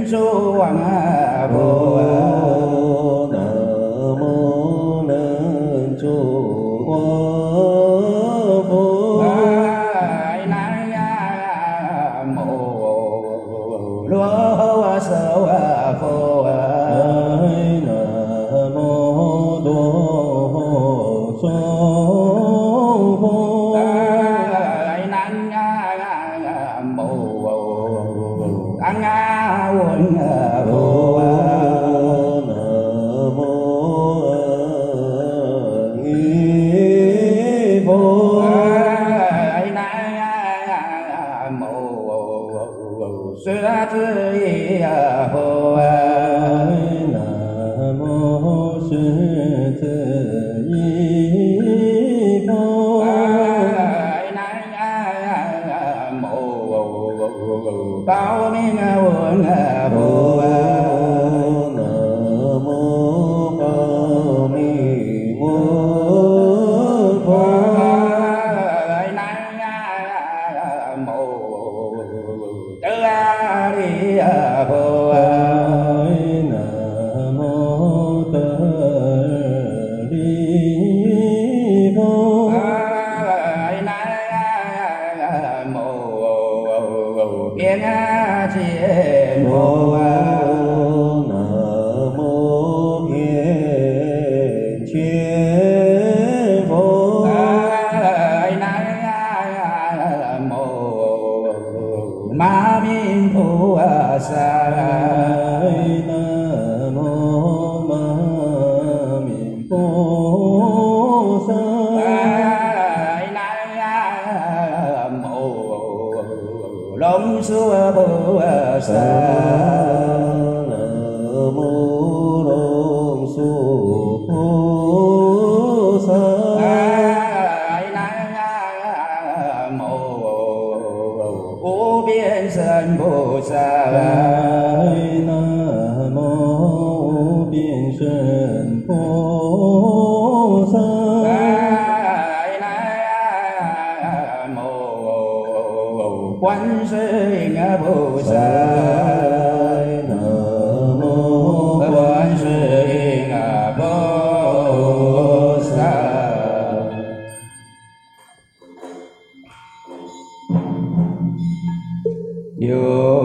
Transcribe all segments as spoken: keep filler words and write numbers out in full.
愿诸王佛， 南无能诸王佛， 南无罗娑佛， 南无多娑佛， 南无阿文佛， 南无阿弥佛， 南无舍子耶佛， 南无狮子一佛， 南无报明文佛， 南无报明文佛， 南无德利佛， 南无德利佛， 南无遍解佛， 南无遍解佛， 南无马明菩萨， 南无马明菩萨， 南无龙树菩萨， 南无龙树菩萨， 南无无边身菩萨， 南无无边身菩萨， 南无观世音菩萨， 南无观世音菩萨。有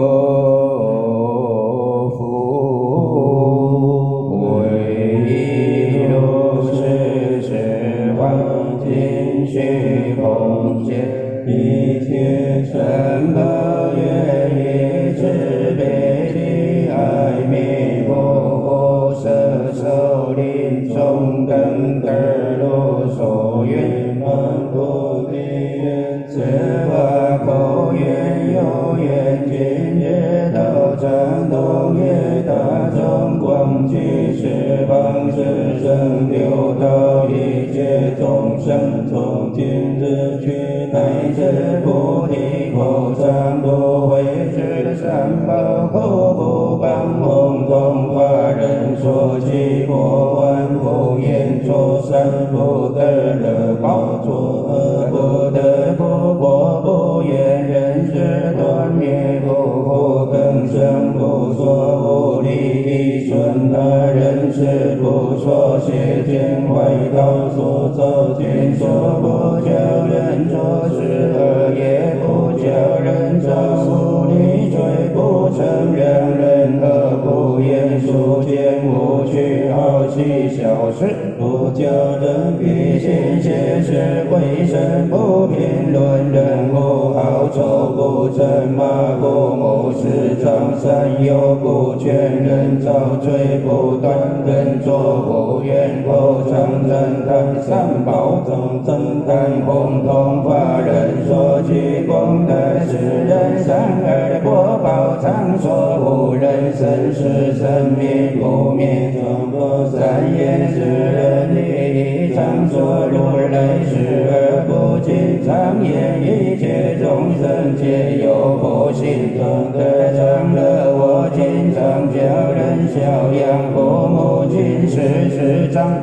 福贵有世是黄金虚空界，一切生乐愿以慈悲的爱弥陀佛舍受临终根根罗所愿满菩提愿，此法口愿有愿，今日道场东岳大众广聚十方十圣六道一切众生，从今日起乃至菩提口常多为之三宝口不帮红通法人所起过患不言说三不得乐报作恶不得不过不言人事断灭不复更生不说无利益损他人事不说邪见坏道所造见说不教人做事恶业不教人造无理罪不承让人恶不言数见无趣好奇小事不教人必信邪事鬼神不评论人不好丑不称骂不谋事长善友不劝人造罪不断人作不愿口常赞叹三宝中赞叹共同法人所具功德使人善而国宝常说无人生死生灭不灭众佛三业使人利益常说如来视而不尽常言一切众生皆有佛性众德常乐我今常教人孝养父母亲事师长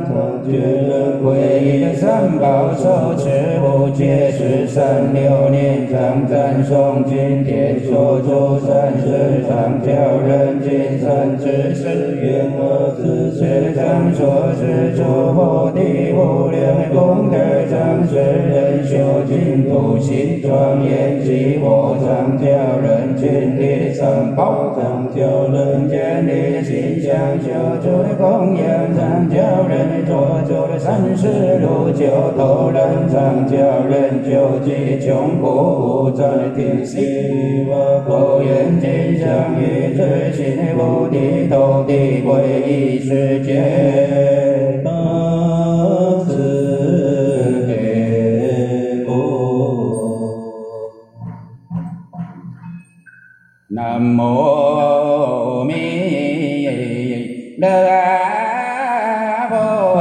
皈依三宝，受持不戒十三六年常赞诵经典，说出三世常教人尽三知识，愿我自持常说是诸佛的无量功德，常使人修净土心庄严，即我常教人尽的三宝，常教人间的心相修诸的供养，常教人做诸的三世路九头人，常教人救济穷苦无灾天心，口愿经相与至心菩提头地皈依世界，大慈悲佛。南无弥勒佛。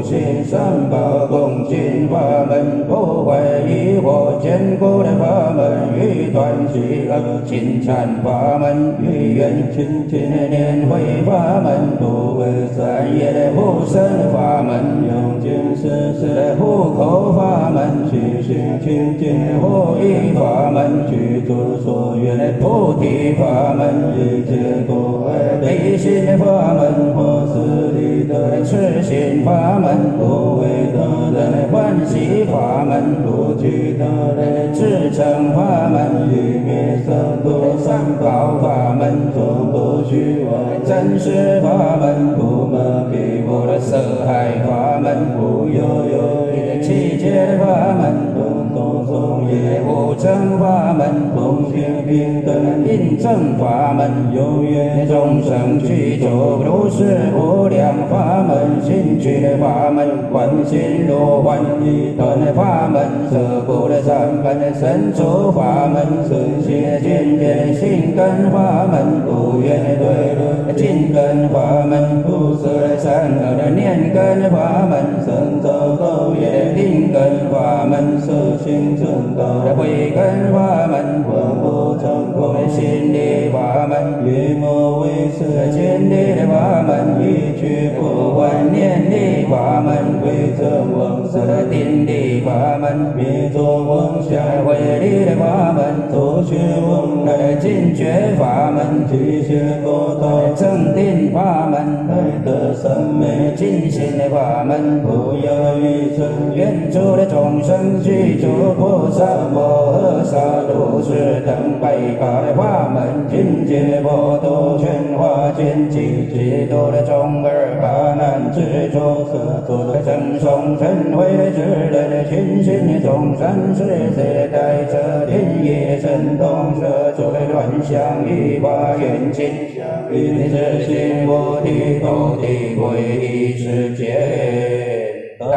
行三宝恭敬法门，破坏疑惑坚固的法门，欲断其恶金蝉法门，欲愿清净的念慧法门，不为三业的护身法门，用尽世事的护口法门，虚心清净的护益法门，具足所愿的菩提法门，一切不坏悲心的法门，或是离得的痴心法门，不为得人的欢喜法门，不惧得人的至诚法门，欲灭生度的三宝法门，终不虚妄的真实法门，不麻痹我的色海法门，不悠悠的气界法门，不动中业无争法门，公平平等印证法门，有缘众生具足如是无量法门，心具的法门，观心如幻一断的法门，舍不的三般的神足法门，身心的见见性根法门，不愿的对论的净根法门，不舍的善恶的念根法门，生造道业的定根法门，色心正道的慧根法门，观不成空的心理法门，月末为色见力的法门，一去不还念力法门，归正往生的定力法门，灭作妄想慧力的法门，周学往来的尽觉法门，具现佛道的正定法门，来得三昧尽心的法门，不要于成愿主的众生具足菩萨摩诃萨如是等百法的法门，尽解佛度全化见机，极多的众儿八难执着色作的正诵晨慧的智人的群心的众生世界带着天野神动色作的乱象与法缘境，于自心无地土地归依世界大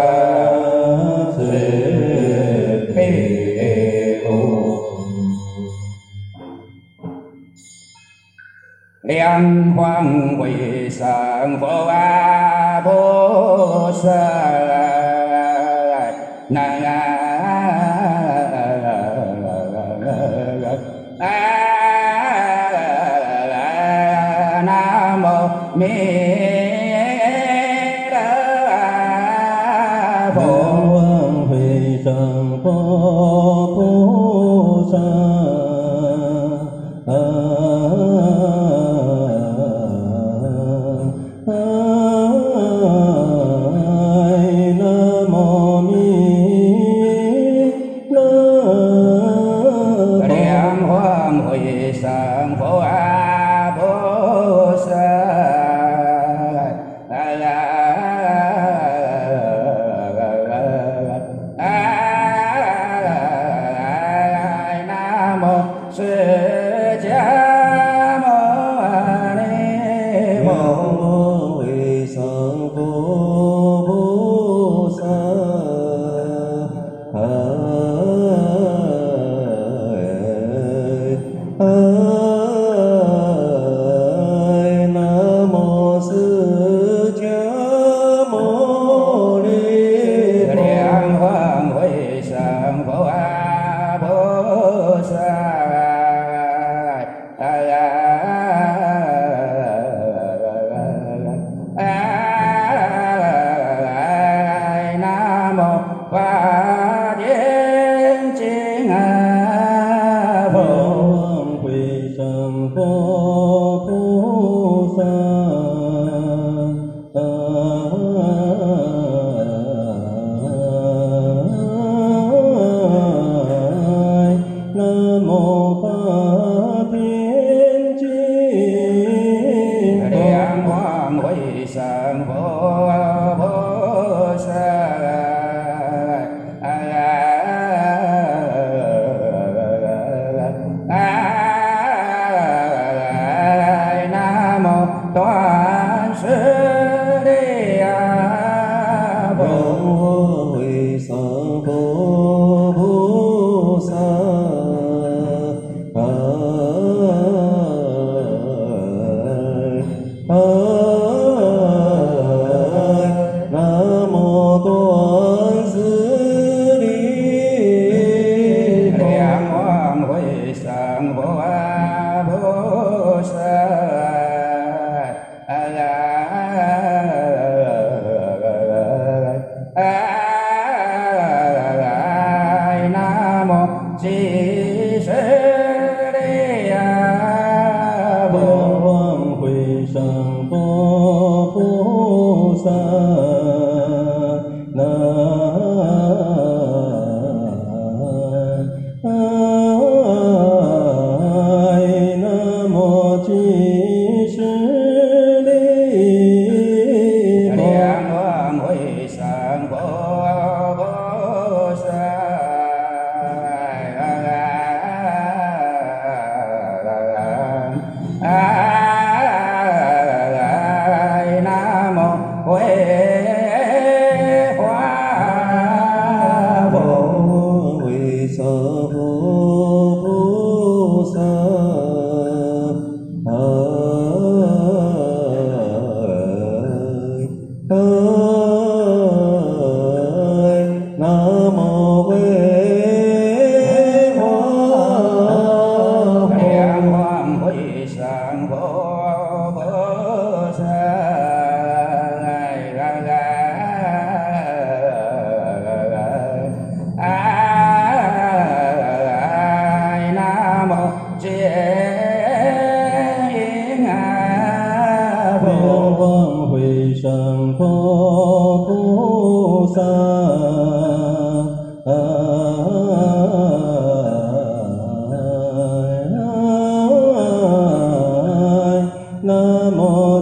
慈悲故。两方会上佛啊菩萨，南南无弥勒佛。 两方会上佛菩萨。 Sang Bồ Bồ Sa Nam Mô Huệ Hoa Bồ Huệ Sa Bồ Bồ Sa Nam Mô Huệ Hoa Thiện Hoàng Huệ Sang Bồ Bồ Sa Nam Mô Chiên Thiện Hoàng Huệ Sang Bồ Bồ Sa Nam Mô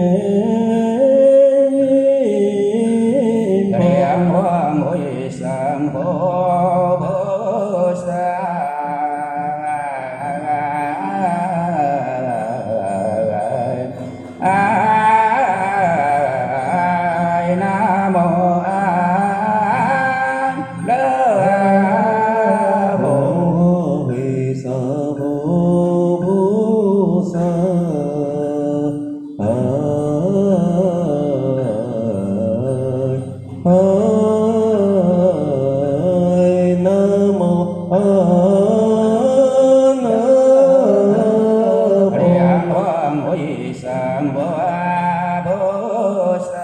Chiên Thiện Hoàng Huệ Sang Bồ Bồ Sa Nam Mô A Đà Bồ Huệ Sa Bồ Bồ Sa Nam Mô A Thiện Hoàng Huệ Sang Bồ Bồ Sa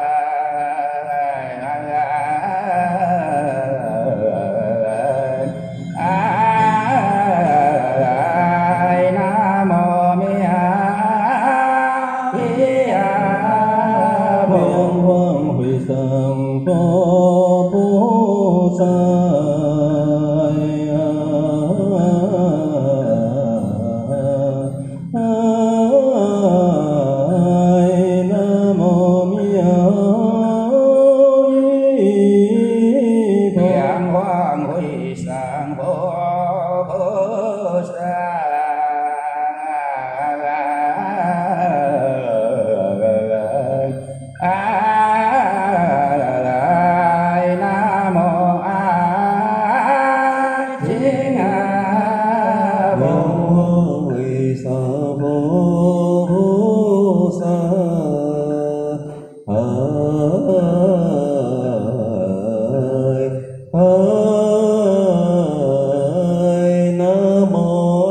Nam Mô Mi A Bồ Thiện Hoàng Huệ Sang Bồ Bồ Sa Nam Mô Mi A Thiện Hoàng Huệ Sang Bồ Bồ Sa Nam Mô A Chiên Bồ Huệ Sa Bồ Bồ Sa Nam Mô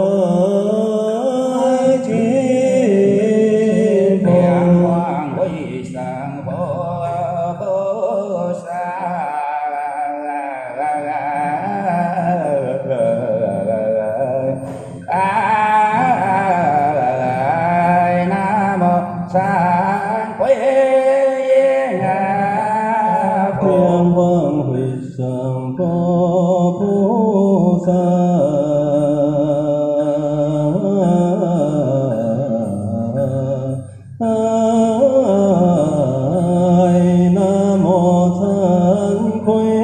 Chiên Thiện Hoàng Huệ Sang Bồ Bồ Sa Nam Mô Sang Huệ Thiện Hoàng Huệ Sang Bồ Bồ Sa Nam Mô Thân Quế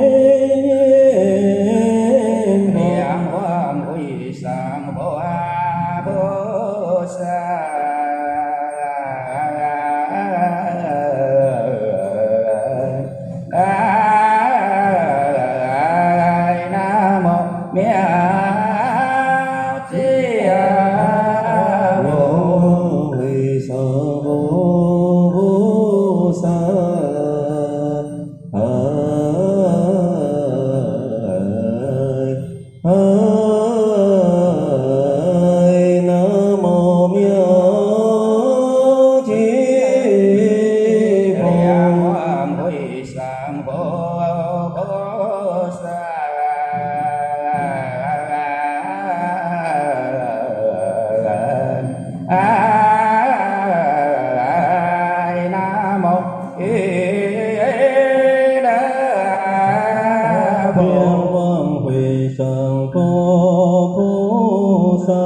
Thiện Hoàng Huệ Sang Bồ Bồ Sa Nam Mô Mi A Di Đà Bồ Huệ Sa Bồ Bồ Sa Nam Mô Mi A Di Thiện Hoàng Huệ Sang Bồ Bồ Sa Nam Mô A Đà Bồ Thiện Hoàng Huệ Sang Bồ Bồ Sa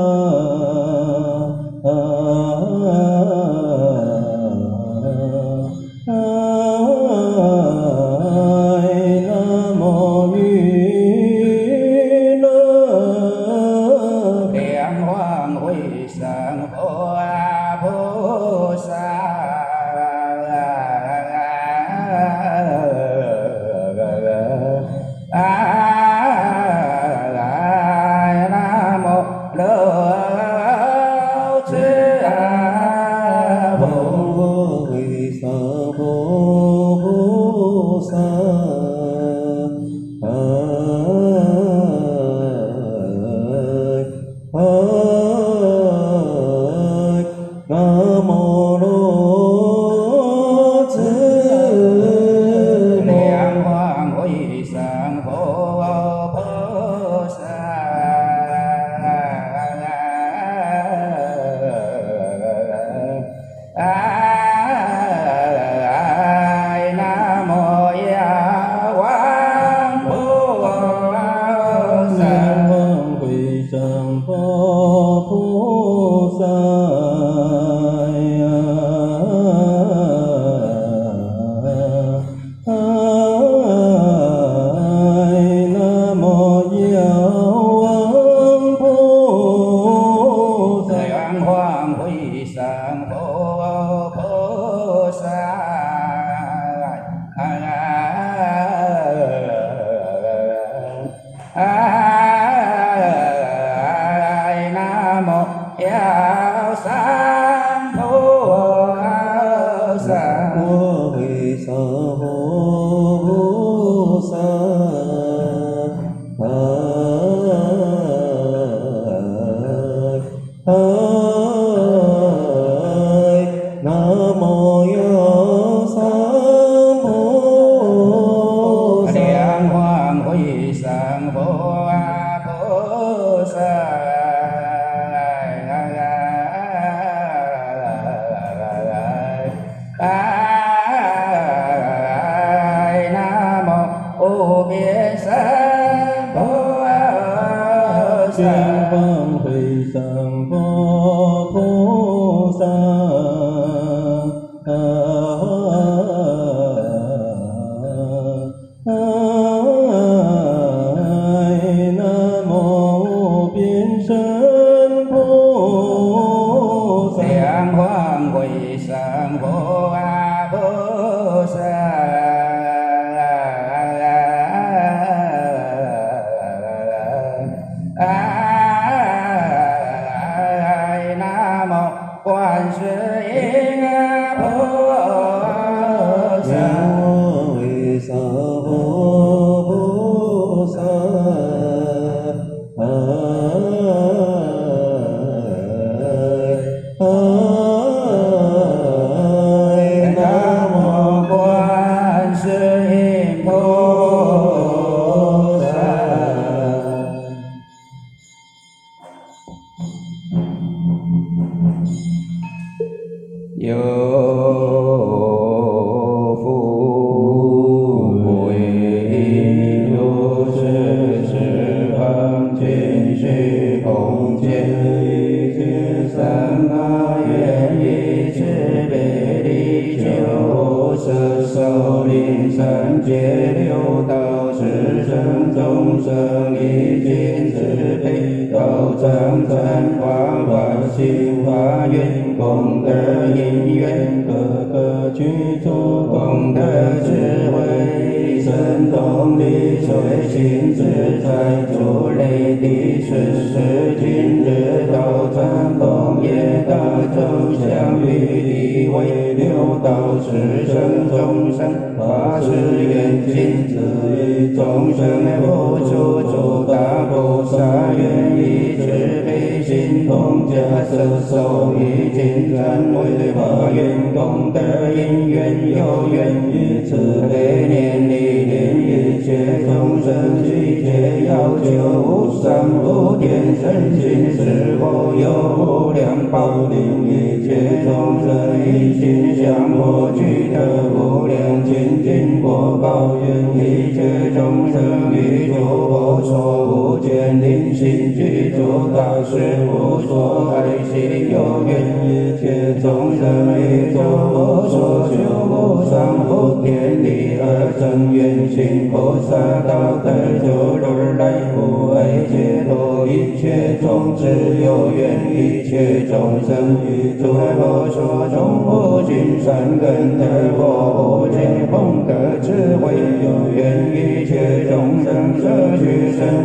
生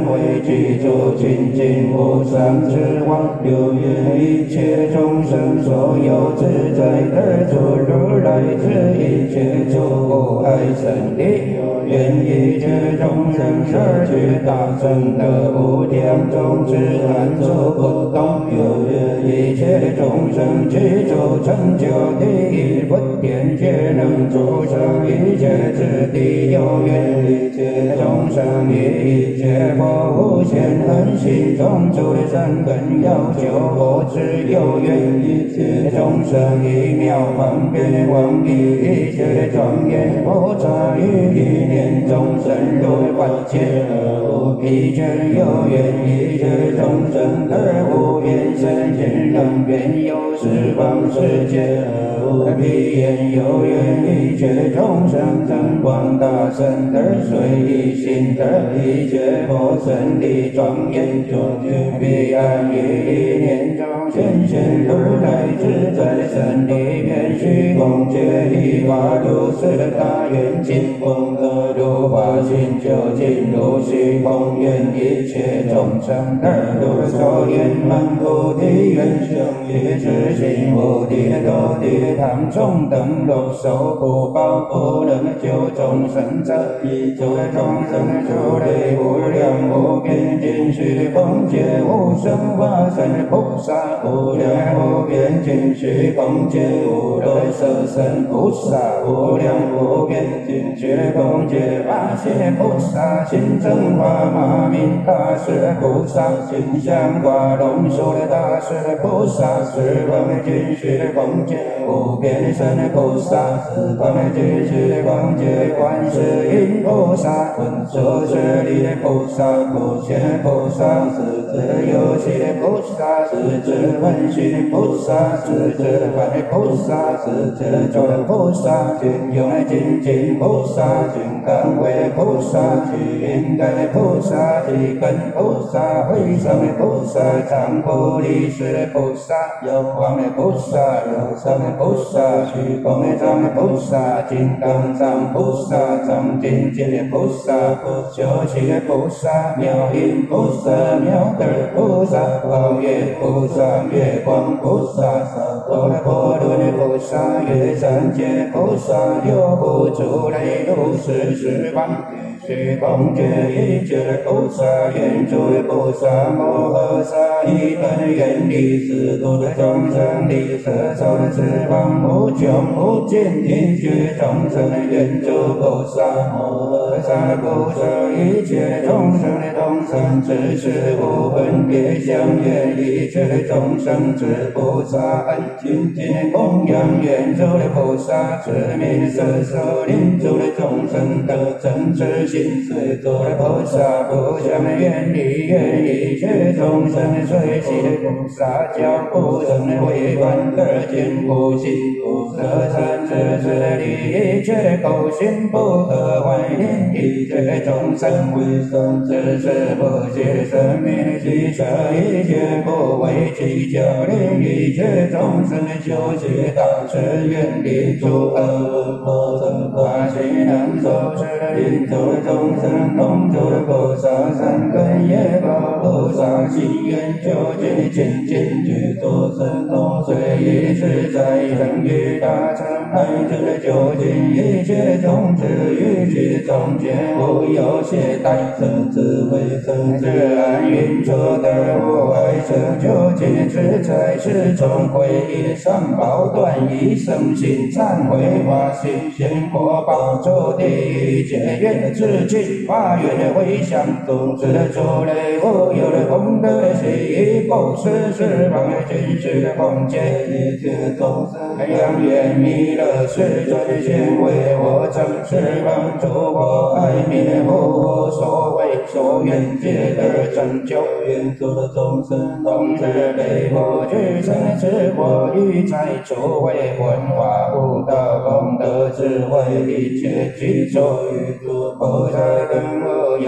为具足清净无上之王，有愿一切众生所有自在得诸如来之一切诸无碍胜利，愿一切众生而具大乘得无量种智安住不动，有愿一切众生具足成就第一佛天界能诸生一切之地，有愿一切众生以一切佛无限恒心中诸善根要求我知，有愿一切众生以妙方便往诣一切庄严佛刹于一念中深入万劫而无疲倦，有愿一切众生而无边身心能遍游十方世界而无疲厌，有愿一切众生增广大圣而随一心得一切佛身体庄严究竟彼岸于一念中显现如来自在身体遍虚空界一法如是大愿尽功德如法心究竟如虚空，愿一切众生得如所愿满菩提愿生一之心无敌多地堂中等乐受苦报不能救众生者，一诸众生诸类无量无边尽虚空界无生化身菩萨，无量无边尽虚空界无乐色身菩萨，无量无边尽虚空界八邪菩萨，心正法马明大士菩萨，心相化龙树的大士菩萨，十方尽虚空界无边身菩萨，十方尽虚空界观世音菩萨，文殊师利菩萨，普贤菩萨，十智有情菩萨，十智分心菩萨，十智反菩萨，十智作菩萨，尽用精进菩萨，金刚威菩萨，具应该菩萨，地根菩萨，会上菩萨，常菩提是菩萨，有光菩萨，有上菩萨，虚空藏菩萨，金刚藏菩萨，藏精进菩萨，不修习菩萨，妙音菩萨，妙德菩萨，宝月菩萨，月光菩萨，萨多婆罗菩萨，月三界菩萨，六部诸类如是十方虚空界一切菩萨，愿诸菩萨摩诃萨，一本愿力是度的众生，力摄受的十方无穷无尽一切众生，愿诸菩萨摩诃萨不舍一切众生的众生，只是无分别相愿一切众生之菩萨恩精进供养愿诸的菩萨，知名摄受令诸的众生得正知心随诸的菩萨，不相愿力愿一切众生随喜的菩萨，教不生为观得见不信不舍善知识利一切口心不可坏令一切众生为生知识不谢生命其舍一切不为其教令一切众生修习大智愿力诸恶魔僧法心能受持令诸众生同诸菩萨三根业报菩萨心愿究竟清净具足神通随意自在成于大乘乃至究竟一切种子于其中间无有懈怠生智慧生自安云出得无碍生究竟自在是从归依上宝断一生心忏悔法心现果报诸地一切愿自尽发愿回向种子诸类无有的功德喜以布施十方尽虚空界一切众生扬愿弥勒世尊现为我证十方诸佛爱灭无所谓所愿皆得成就愿诸的众生同时被佛具身持佛于在诸位文化悟道功德智慧一切具足于诸菩萨等无有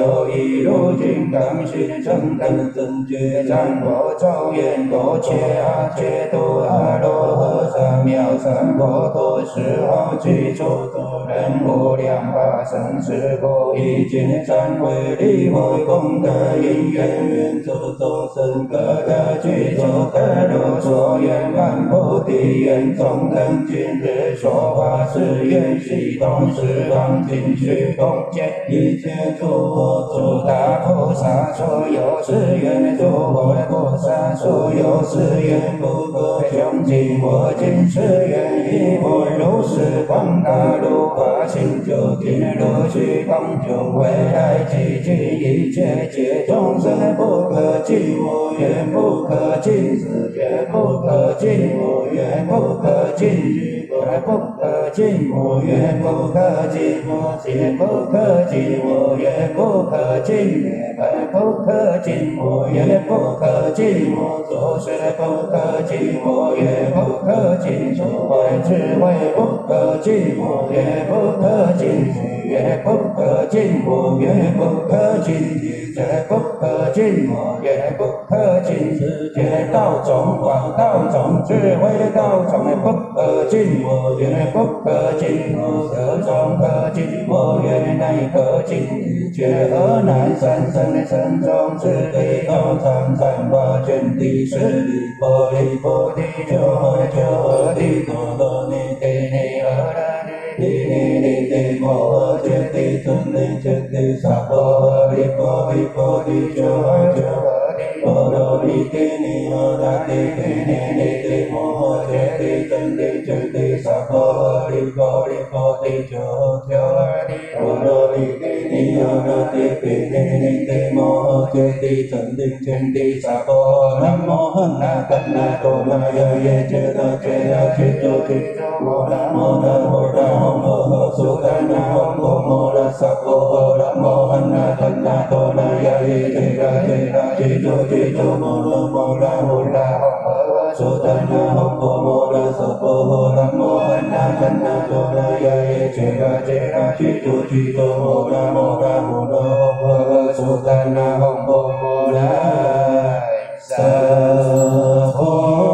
有一如金刚心正等正觉战佛咒言多切阿切多阿罗诃萨妙三佛多时候具足诸人无量法生死苦已尽忏悔礼会功德因缘愿诸众生各得具足各如所愿满菩提愿众等今日说法是愿悉同十方尽虚空界一切诸佛诸大菩萨所有誓愿诸佛菩萨所有誓愿不可穷尽我今誓愿以我如是广大如法行究竟如虚空就未来寂静一切界众生不可尽我愿不可尽世界不可尽我愿不可尽虚空不可尽我愿不可尽我界不可尽我愿不可尽涅槃不可尽我愿不可尽我诸事不可尽我愿不可尽诸坏智慧不可尽我愿不可尽许愿不可尽我愿不可尽一切不可尽我愿不可尽世界道种广道种智慧道种不可尽我愿不可尽我色种可尽我愿乃可尽一切恶难三生的身中智慧道场三法卷第十里波利波提鸠诃鸠诃提多罗尼提尼阿拉尼提尼尼提摩诃揭谛尊尼揭谛萨婆利波利波提鸠诃鸠诃提多罗尼提尼阿拉尼提尼尼提摩诃揭谛尊尼揭谛萨婆利波利波提鸠诃鸠诃提多罗尼提尼阿拉尼提尼尼提摩诃揭谛尊尼揭谛萨婆南无汉那达那多那呀耶揭那揭呀揭咒揭咒摩那摩那摩那吽摩诃苏达那吽摩摩那萨婆南无汉那达那多那呀耶揭那揭那揭咒揭咒摩那摩那摩那吽摩诃苏达那吽摩摩那萨婆南无汉那达那多那呀耶揭那揭那揭咒揭咒摩那摩那摩那吽摩诃苏达那吽摩摩那萨婆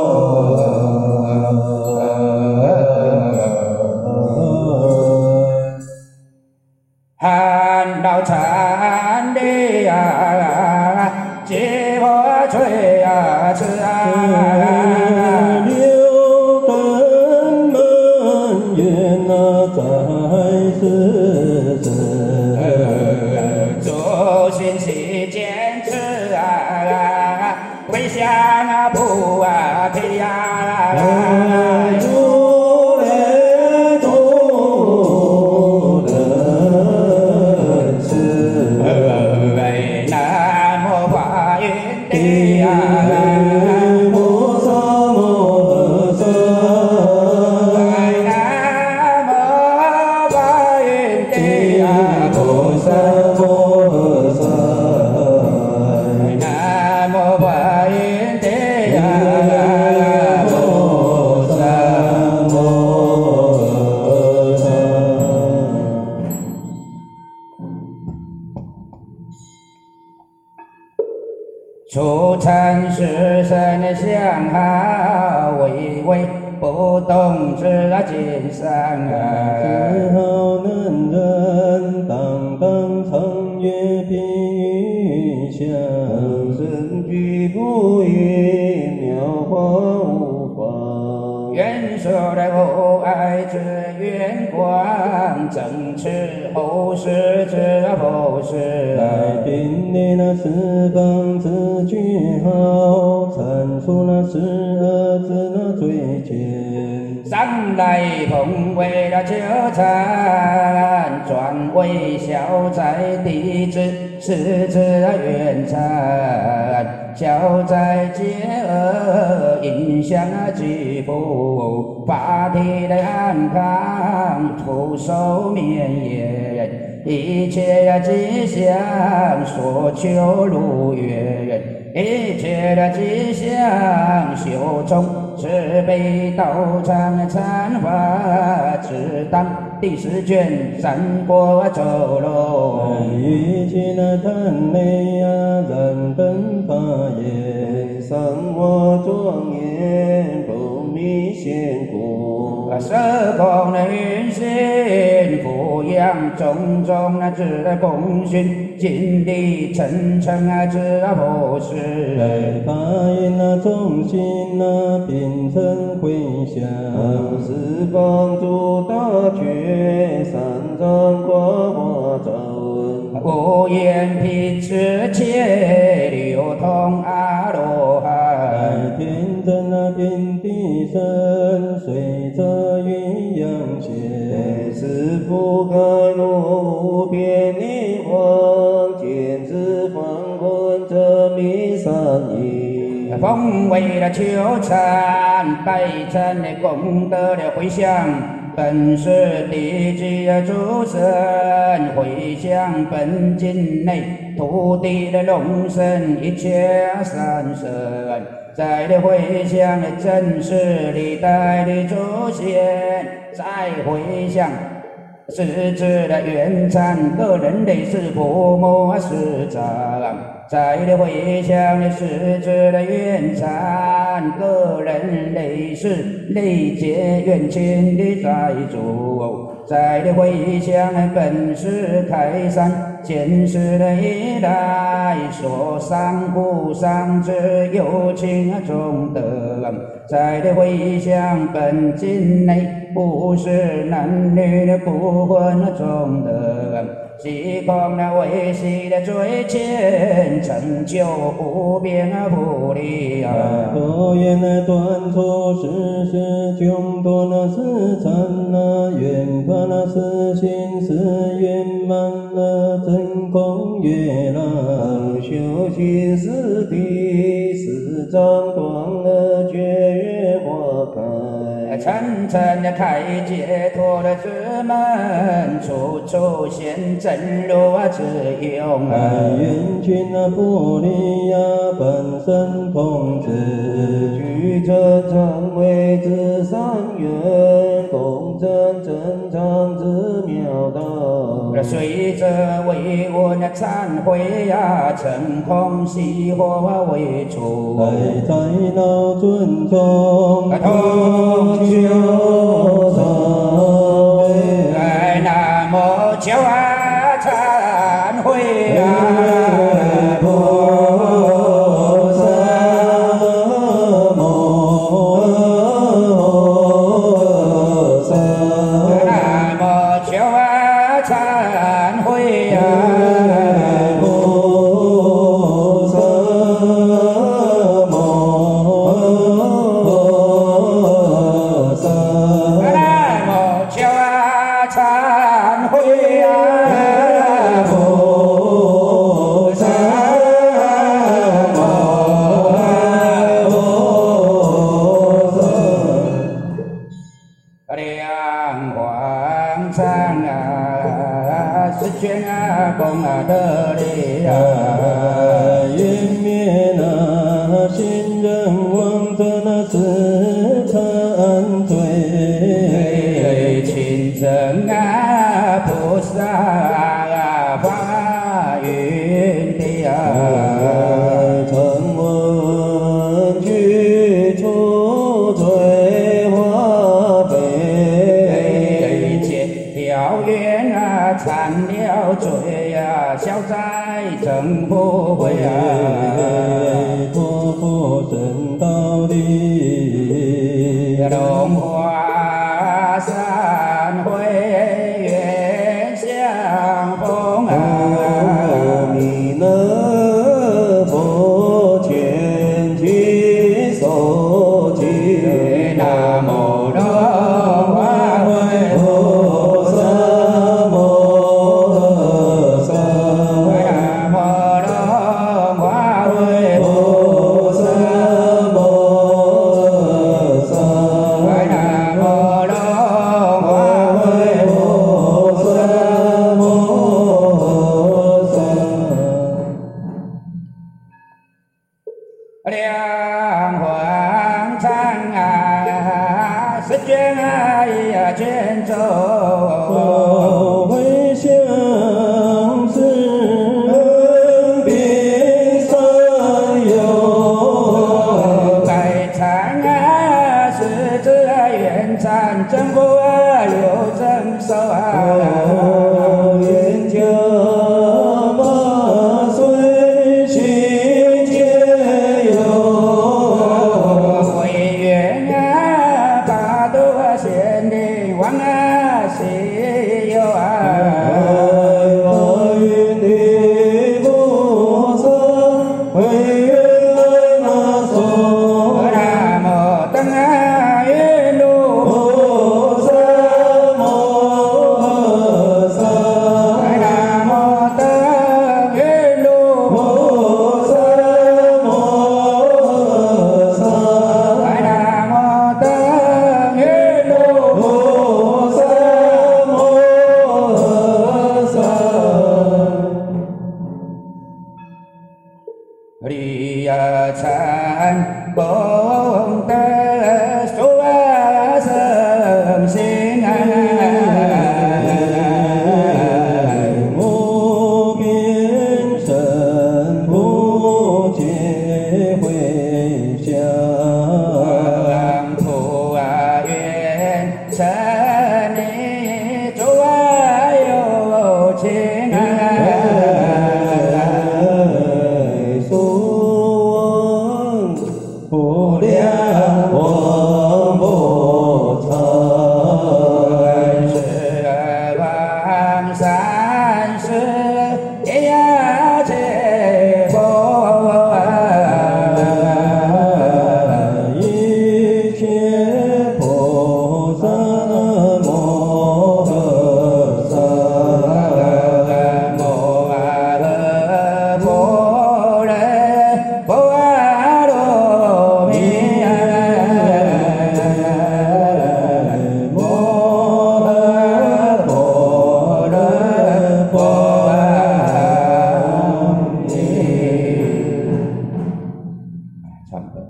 汉道禅的呀，结我吹呀吃啊， 六根门愿那在世世， 诸心悉坚持啊，回向啊菩提呀。初参是身相好，巍巍不动之金山啊。 自好能人，当当长月碧云下，身居不一，妙法无法。 愿受来无碍之愿光，正持后世之后世来定的那十方之句号，阐述那十二字那最简。 上来奉为了纠缠，转为消灾地支，是之愿禅，消灾解厄，影响肌肤，法体的安康，徒寿绵延，一切吉祥，所求如愿，一切的吉祥，修从慈悲道场参法，只当第十卷三国咒录。 一切贪内呀，燃灯法业，三瓦庄严，不迷现故。 色空的云心，俯仰种种那自的功勋，尽力层层啊自啊布施。 法音那众心那并称回向，十方诸大觉，三藏挂花照。 无言辟支切，流通阿罗汉。 天真那遍地身，随着云阳现，是覆盖落无边泥荒，见之方魂者弥三义。 奉为了求禅，拜忏的功德的回向。本是地基的诸神，回向本境内土地的龙神一切三神，在的回向的正是历代的祖先，在回向实质的原产，个人类是父母师长，在的回向的实质的原产，个人类是累劫冤亲的债主，在的回向的本是开山前世的一代所伤无伤之有情中德，在的回向本境内不是男女的不婚中德，虚空的维系的最前，成就无边的福利啊！ 多言的断错世事穷多那是禅那圆法那是心是圆满那真空月那修行是地是掌断了觉月花开， 层层的开解脱的之门，处处现真如啊之用啊！ 缘尽那玻璃呀，本身空智，具真常为之三缘，共真正常之妙道。 随着为我的忏悔呀，成空熄火为出， 在在老尊中同修上，哎，南无求啊忏悔啊。 thành Bồ Tát